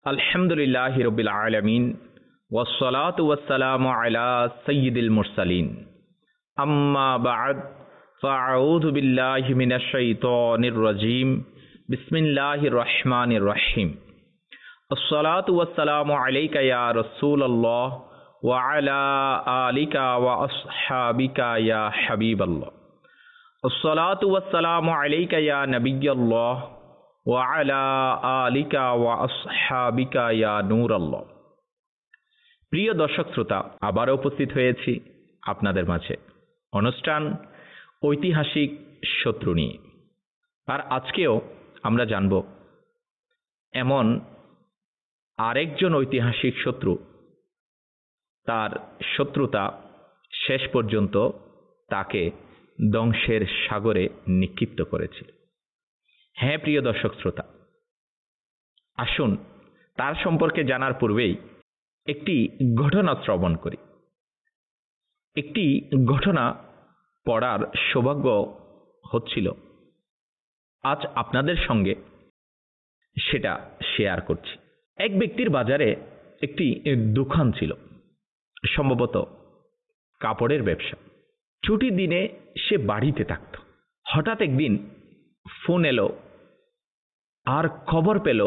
আলহামদুলিল্লাহি রাব্বিল আলামিন ওয়াসসালাতু ওয়াসসালামু আলা সাইয়্যিদিল মুরসালিন আম্মা বা'দ ফাআউযু বিল্লাহি মিনাশ শাইতানির রাজীম বিসমিল্লাহির রহমানির রহিম আসসালাতু ওয়াসসালামু আলাইকা ইয়া রাসূলুল্লাহ ওয়া আলা আলিকা ওয়া আসহাবিকা ইয়া হাবিবাল্লাহ আসসালাতু ওয়াসসালামু আলাইকা ইয়া নাবিয়্যাল্লাহ ওয়া আলা আলিকা ওয়া আসহাবিকা ইয়া নূরাল্লাহ। প্রিয় দর্শক শ্রোতা, আবারও উপস্থিত হয়েছি আপনাদের মাঝে অনুষ্ঠান ঐতিহাসিক শত্রু নিয়ে। আর আজকেও আমরা জানব এমন আরেকজন ঐতিহাসিক শত্রু, তার শত্রুতা শেষ পর্যন্ত তাকে ধ্বংসের সাগরে নিক্ষিপ্ত করেছিল। হ্যাঁ প্রিয় দর্শক শ্রোতা, আসুন তার সম্পর্কে জানার পূর্বেই একটি ঘটনা শ্রবণ করি। একটি ঘটনা পড়ার সৌভাগ্য হচ্ছিল, আজ আপনাদের সঙ্গে সেটা শেয়ার করছি। এক ব্যক্তির বাজারে একটি দোকান ছিল, সম্ভবত কাপড়ের ব্যবসা। ছুটির দিনে সে বাড়িতে থাকত। হঠাৎ একদিন ফোন এলো আর খবর পেল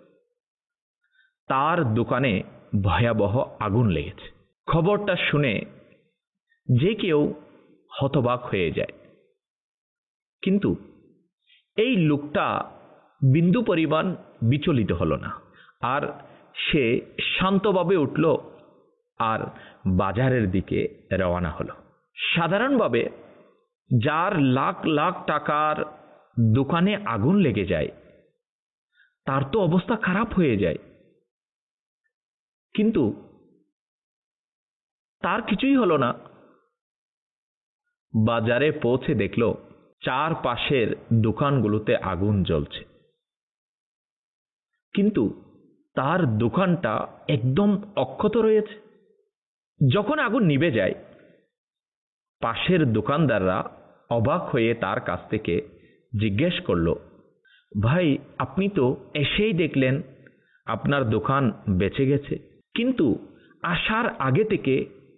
তার দোকানে ভয়াবহ আগুন লেগেছে। খবরটা শুনে যে কেউ হতবাক হয়ে যায়, কিন্তু এই লোকটা বিন্দু পরিমাণ বিচলিত হলো না। আর সে শান্তভাবে উঠল আর বাজারের দিকে রওনা হলো। সাধারণভাবে যার লাখ লাখ টাকার দোকানে আগুন লেগে যায় তার তো অবস্থা খারাপ হয়ে যায়, কিন্তু তার কিছুই হলো না। বাজারে পৌঁছে দেখল চারপাশের দোকানগুলোতে আগুন জ্বলছে, কিন্তু তার দোকানটা একদম অক্ষত রয়েছে। যখন আগুন নিভে যায়, পাশের দোকানদাররা অবাক হয়ে তার কাছ থেকে জিজ্ঞেস করলো, ভাই আপনি তো এসেই দেখলেন আপনার দোকান বেঁচে গেছে, কিন্তু আসার আগে থেকে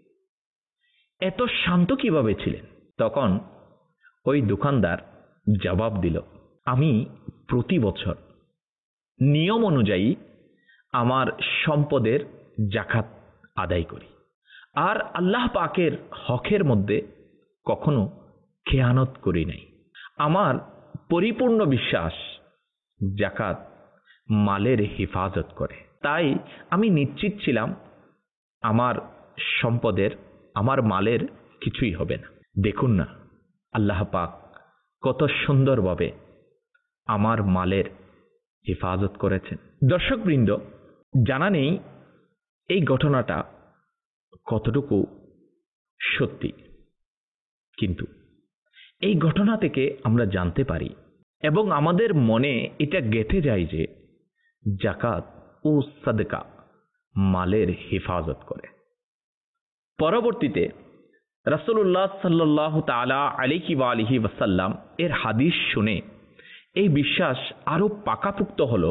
এত শান্ত কিভাবে ছিলেন? তখন ওই দোকানদার জবাব দিল, আমি প্রতি বছর নিয়ম অনুযায়ী আমার সম্পদের যাকাত আদায় করি, আর আল্লাহ পাকের হকের মধ্যে কখনো খেয়ানত করি নাই। আমার পরিপূর্ণ বিশ্বাস যাকাত মালের হেফাজত করে, তাই আমি নিশ্চিত ছিলাম আমার সম্পদের, আমার মালের কিছুই হবে না। দেখুন না আল্লাহ পাক কত সুন্দরভাবে আমার মালের হেফাজত করেছেন। দর্শকবৃন্দ, জানা নেই এই ঘটনাটা কতটুকু সত্যি, কিন্তু এই ঘটনা থেকে আমরা জানতে পারি এবং আমাদের মনে এটা গেঁথে যায় যে যাকাত ও সাদকা মালের হেফাজত করে। পরবর্তীতে রাসূলুল্লাহ সাল্লাল্লাহু তাআলা আলাইহি ওয়া আলিহি ওয়াসাল্লাম এর হাদিস শুনে এই বিশ্বাস আরো পাকাপোক্ত হলো।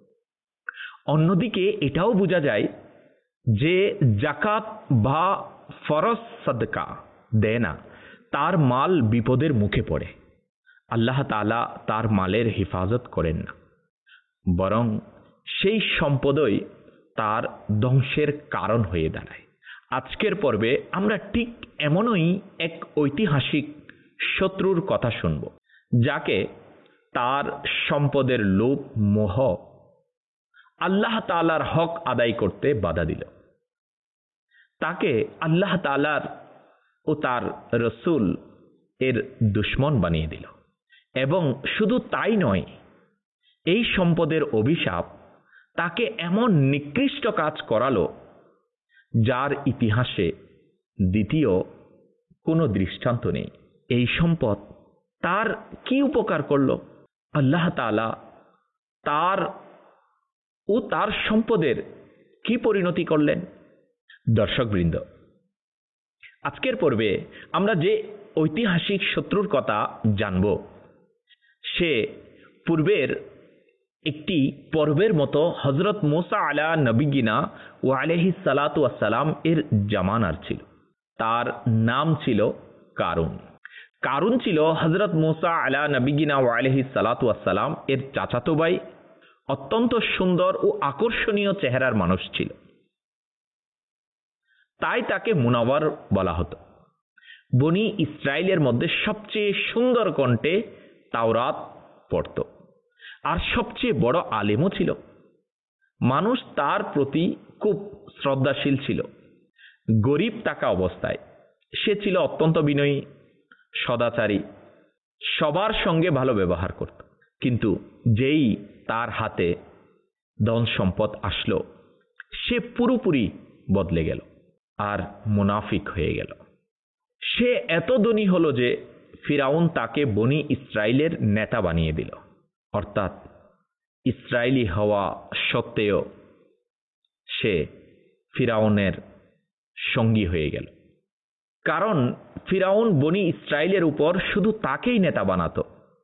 অন্যদিকে এটাও বোঝা যায় যে যাকাত বা ফরজ সাদকা দেয় না, তার মাল বিপদের মুখে পড়ে, আল্লাহ তাআলা তার মালের হেফাজত করেন না, বরং সেই সম্পদই তার ধ্বংসের কারণ হয়ে দাঁড়ায়। আজকের পর্বে আমরা ঠিক এমনই এক ঐতিহাসিক শত্রুর কথা শুনব, যাকে তার সম্পদের লোভ মোহ আল্লাহ তাআলার হক আদায় করতে বাধা দিল। তাকে আল্লাহ তাআলার ও তার রাসূল এর দুশমন বানিয়ে দিল। এবং শুধু তাই নয়, এই সম্পদের অভিশাপ তাকে এমন নিকৃষ্ট কাজ করালো যার ইতিহাসে দ্বিতীয় কোনো দৃষ্টান্ত নেই। এই সম্পদ তার কি উপকার করলো? আল্লাহ তাআলা তার ও তার সম্পদের কি পরিণতি করলেন? দর্শকবৃন্দ, আজকের পর্বে আমরা যে ঐতিহাসিক শত্রুর কথা জানব, সে পূর্বের একটি পর্বের মতো হযরত মূসা আলা নবিয়িনা ওয়া আলাইহিস সালাতু ওয়াস সালাম এর জামানার ছিল। তার নাম ছিল কারুন। কারুন ছিল হযরত মূসা আলা নবিয়িনা ওয়া আলাইহিস সালাতু ওয়াস সালাম এর চাচাতো ভাই। অত্যন্ত সুন্দর ও আকর্ষণীয় চেহারার মানুষ ছিল, তাই তাকে মুনাওয়ার বলা হতো। বনি ইসরাইলের মধ্যে সবচেয়ে সুন্দর কণ্ঠে তাওরাত পড়ত আর সবচেয়ে বড় আলেমও ছিল। মানুষ তার প্রতি খুব শ্রদ্ধাশীল ছিল। গরিব থাকা অবস্থায় সে ছিল অত্যন্ত বিনয়ী, সদাচারী, সবার সঙ্গে ভালো ব্যবহার করত। কিন্তু যেই তার হাতে ধন সম্পদ আসলো, সে পুরোপুরি বদলে গেল আর মুনাফিক হয়ে গেল। সে এত ধনী হলো যে ফিরাউন তাকে বনি ইসরাইলের নেতা বানিয়ে দিল। অর্থাৎ ইসরায়েলি হওয়া সত্ত্বেও সে ফিরাউনের সঙ্গী হয়ে গেল। কারণ ফিরাউন বনি ইসরাইলের উপর শুধু তাকেই নেতা বানাতো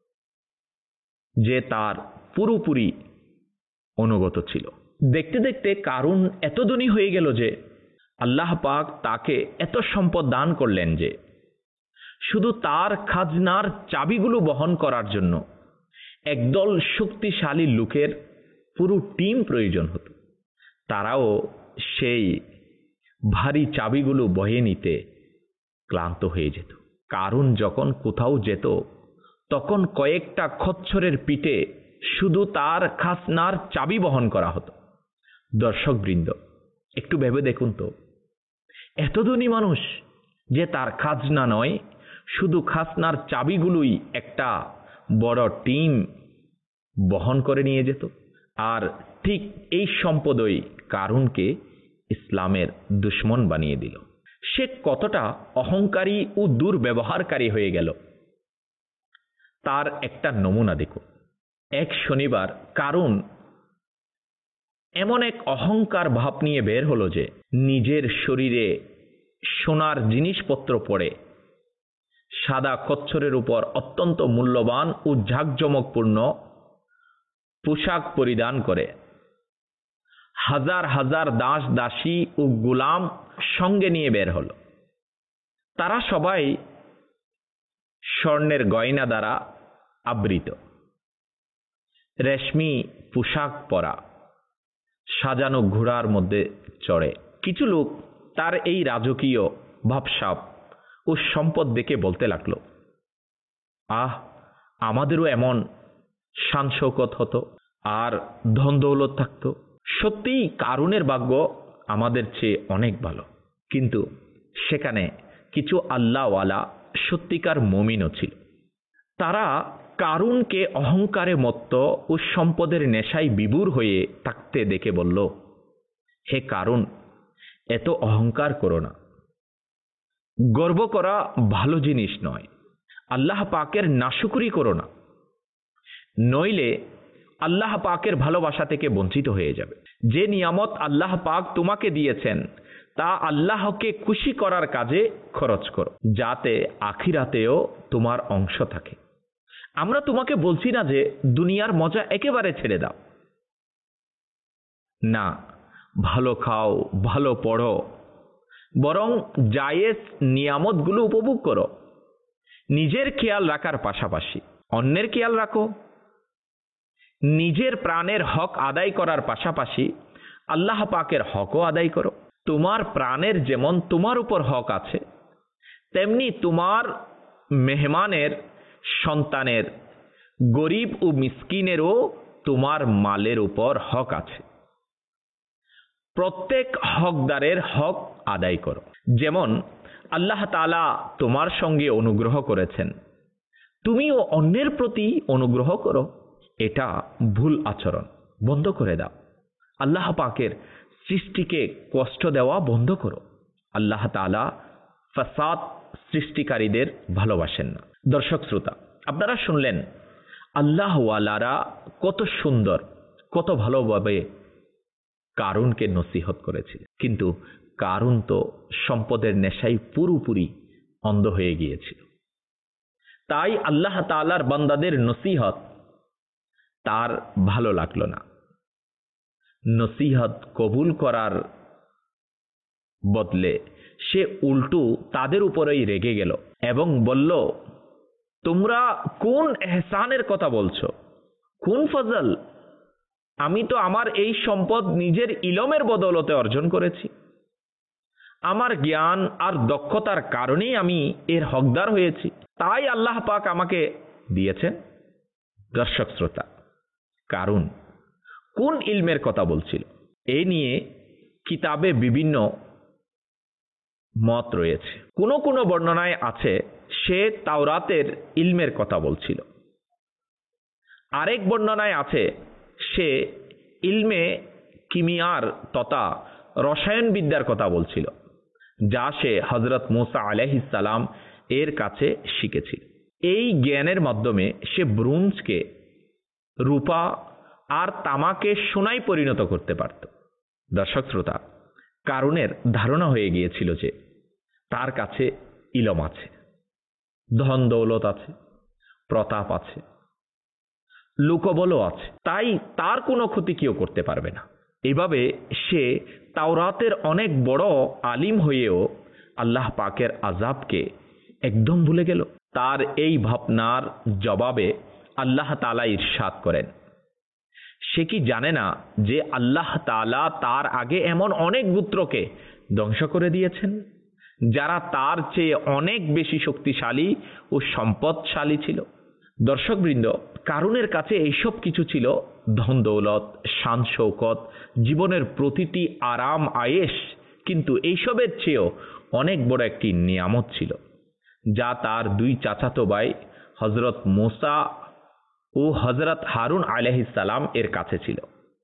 যে তার পুরোপুরি অনুগত ছিল। দেখতে দেখতে কারুন এত ধনী হয়ে গেল যে আল্লাহ পাক তাকে এত সম্পদ দান করলেন যে শুধু তার খাজনার চাবিগুলো বহন করার জন্য একদল শক্তিশালী লোকের পুরো টিম প্রয়োজন হতো। তারাও সেই ভারী চাবিগুলো বয়ে নিতে ক্লান্ত হয়ে যেত। কারুন যখন কোথাও যেত তখন কয়েকটা খচ্চরের পিঠে শুধু তার খাজনার চাবি বহন করা হতো। দর্শকবৃন্দ, একটু ভেবে দেখুন তো, এত ধনী মানুষ যে তার খাজনা নয়, শুধু খাজনার চাবিগুলোই একটা বড় টিম বহন করে নিয়ে যেত। আর ঠিক এই সম্পদই কারুনকে ইসলামের দুশমন বানিয়ে দিল। সে কতটা অহংকারী ও দুর্ব্যবহারকারী হয়ে গেল তার একটা নমুনা দেখুন। এক শনিবার কারুন এমন এক অহংকার ভাব নিয়ে বের হলো যে নিজের শরীরে সোনার জিনিসপত্র পরে সাদা কচ্ছরের উপর অত্যন্ত মূল্যবান ও ঝাঁকজমকপূর্ণ পোশাক পরিধান করে হাজার হাজার দাস দাসী ও গোলাম সঙ্গে নিয়ে বের হলো। তারা সবাই স্বর্ণের গয়না দ্বারা আবৃত, রেশমি পোশাক পরা, সাজানো ঘোড়ার মধ্যে চড়ে। কিছু লোক তার এই রাজকীয় ভাবসাব ও সম্পদ দেখে বলতে লাগলো, আহ, আমাদেরও এমন শান শৌকত হতো আর ধন দৌলত থাকতো। সত্যিই কারুনের ভাগ্য আমাদের চেয়ে অনেক ভালো। কিন্তু সেখানে কিছু আল্লাহওয়ালা সত্যিকার মুমিনও ছিল। তারা কারুনকে অহংকারে মত্ত ও সম্পদের নেশায় বিভোর হয়ে থাকতে দেখে বলল, হে কারুন, এত অহংকার করো না। গর্ব করা ভালো জিনিস নয়। আল্লাহ পাকের নাশুকরি করো না, নইলে আল্লাহ পাকের ভালোবাসা থেকে বঞ্চিত হয়ে যাবে। যে নিয়ামত আল্লাহ পাক তোমাকে দিয়েছেন তা আল্লাহকে খুশি করার কাজে খরচ করো, যাতে আখিরাতেও তোমার অংশ থাকে। আমরা তোমাকে বলছি না যে দুনিয়ার মজা একেবারে ছেড়ে দাও। না, ভালো খাও, ভালো পড়ো, বরং জায়েজ নিয়ামতগুলো উপভোগ করো। নিজের খেয়াল রাখার পাশাপাশি অন্যের খেয়াল রাখো। নিজের প্রাণের হক আদায় করার পাশাপাশি আল্লাহ পাকের হকও আদায় করো। তোমার প্রাণের যেমন তোমার উপর হক আছে, তেমনি তোমার মেহমানের, সন্তানের, গরিব ও মিসকিনেরও তোমার মালের উপর হক আছে। প্রত্যেক হকদারের হক আদায় করো। যেমন আল্লাহ তাআলা তোমার সঙ্গে অনুগ্রহ করেছেন, তুমিও অন্যের প্রতি অনুগ্রহ করো। এটা ভুল আচরণ, বন্ধ করে দাও। আল্লাহ পাকের সৃষ্টিকে কষ্ট দেওয়া বন্ধ করো। আল্লাহ তাআলা ফাসাদ সৃষ্টিকারীদের ভালোবাসেন না। দর্শক শ্রোতা, আপনারা শুনলেন আল্লাহওয়ালারা কত সুন্দর, কত ভালোভাবে কারুনকে নসিহত করেছিল। কিন্তু কারুন তো সম্পদের নেশায় পুরোপুরি অন্ধ হয়ে গিয়েছিল। তাই আল্লাহ তাআলার বান্দাদের নসিহত তার ভালো লাগলো না। নসিহত কবুল করার বদলে সে উল্টো তাদের উপরেই রেগে গেল এবং বলল, তোমরা কোন এহসানের কথা বলছো, কোন ফজল? আমি তো আমার এই সম্পদ নিজের ইলমের বদৌলতে অর্জন করেছি। আমার জ্ঞান আর দক্ষতার কারণেই আমি এর হকদার হয়েছি, তাই আল্লাহ পাক আমাকে দিয়েছেন। দর্শক শ্রোতা, কারণ কোন ইলমের কথা বলছিল এ নিয়ে কিতাবে বিভিন্ন মত রয়েছে। কোনো কোনো বর্ণনায় আছে সে তাওরাতের ইলমের কথা বলছিল, আরেক বর্ণনায় আছে সে ইলমে কিমিয়ার তথা রসায়নবিদ্যার কথা বলছিল, যা সে হযরত মুসা আলাইহিস সালাম এর কাছে শিখেছিল। এই জ্ঞানের মাধ্যমে সে ব্রোঞ্জকে রূপা আর তামাকে সোনায় পরিণত করতে পারত। দর্শক শ্রোতা, কারুনের ধারণা হয়ে গিয়েছিল যে তার কাছে ইলম আছে, ধন দৌলত আছে, প্রতাপ আছে, লোকবলও আছে, তাই তার কোনো ক্ষতি কেউ করতে পারবে না। এভাবে সে তাওরাতের অনেক বড় আলিম হয়েও আল্লাহ পাকের আযাবকে একদম ভুলে গেল। তার এই ভাবনার জবাবে আল্লাহ তাআলা ইরশাদ করেন, সে কি জানে না যে আল্লাহ তাআলা তার আগে এমন অনেক গোত্রকে ধ্বংস করে দিয়েছেন যারা তার চেয়ে অনেক বেশি শক্তিশালী ও সম্পদশালী ছিল। দর্শকবৃন্দ, কারুনের কাছে এইসব কিছু ছিল, ধন দৌলত, শান শৌকত, জীবনের প্রতিটি আরাম আয়েশ, কিন্তু এইসবের চেয়েও অনেক বড় একটি নিয়ামত ছিল যা তার দুই চাচাতো ভাই হযরত মুসা ও হযরত হারুন আলাইহিস সালাম এর কাছে ছিল,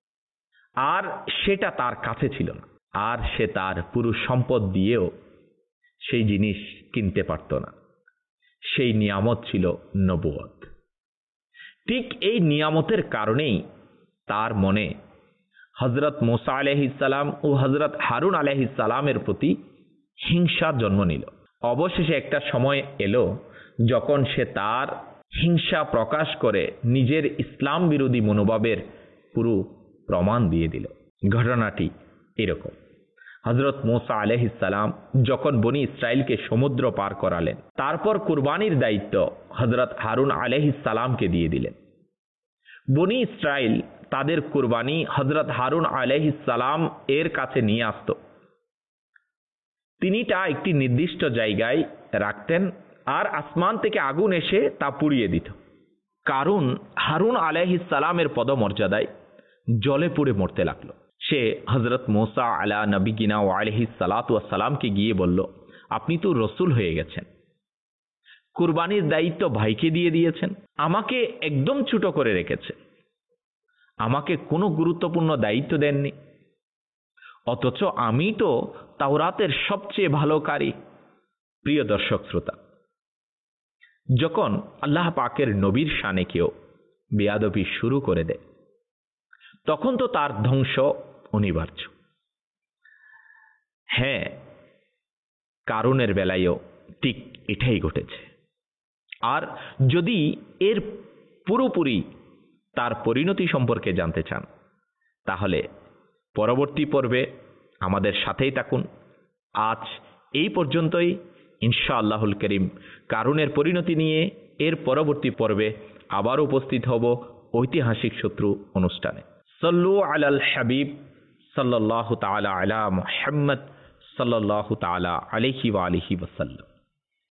আর সেটা তার কাছে ছিল না। আর সে তার পুরো সম্পদ দিয়েও সেই জিনিস কিনতে পারত না। সেই নিয়ামত ছিল নবুয়ত। ঠিক এই নিয়ামতের কারণেই তার মনে হযরত মুসা আলাইহিস সালাম ও হযরত হারুন আলাইহিস সালামের প্রতি হিংসা জন্ম নিল। অবশেষে একটা সময় এলো যখন সে তার হিংসা প্রকাশ করে নিজের ইসলাম বিরোধী মনোভাবের পুরো প্রমাণ দিয়ে দিল। ঘটনাটি এরকম, হযরত মুসা আলাইহিস সালাম যখন বনি ইসরাইলকে সমুদ্র পার করালেন, তারপর কুরবানির দায়িত্ব হযরত হারুন আলাইহিস সালামকে দিয়ে দিলেন। বনি ইসরাইল তাদের কুরবানি হযরত হারুন আলাইহিস সালাম এর কাছে নিয়ে আসত। তিনি তা একটি নির্দিষ্ট জায়গায় রাখতেন আর আসমান থেকে আগুন এসে তা পুড়িয়ে দিত। কারণ হারুন আলাইহিস সালামের পদমর্যাদায় জলে পুড়ে মরতে লাগলো। সে হযরত মুসা আলা নবিয়িনা ওয়া আলাইহিস সালাতু ওয়াস সালামকে গিয়ে বলল, আপনি তো রসূল হয়ে গেছেন, কুরবানির দায়িত্ব ভাইকে দিয়ে দিয়েছেন, আমাকে একদম ছোট করে রেখেছে, আমাকে কোনো গুরুত্বপূর্ণ দায়িত্ব দেননি, অথচ আমি তো তাওরাতের সবচেয়ে ভালো কারি। প্রিয় দর্শক শ্রোতা, যখন আল্লাহ পাকের নবীর শানে কেউ বেয়াদবি শুরু করে দেয়, তখন তো তার ধ্বংস অনিবার্য। হ্যাঁ, কারুনের বেলায়ও ঠিক এটাই ঘটেছে। আর যদি এর পুরোপুরি তার পরিণতি সম্পর্কে জানতে চান, তাহলে পরবর্তী পর্বে আমাদের সাথেই থাকুন। আজ এই পর্যন্তই। ইনশাআল্লাহুল করিম কারুনের পরিণতি নিয়ে এর পরবর্তী পর্বে আবার উপস্থিত হব ঐতিহাসিক শত্রু অনুষ্ঠানে। সল্লু আলাল হাবিব সাল্লাল্লাহু তাআলা আলা মুহাম্মদ সাল্লাল্লাহু তাআলা আলাইহি ওয়া আলিহি ওয়াসাল্লাম।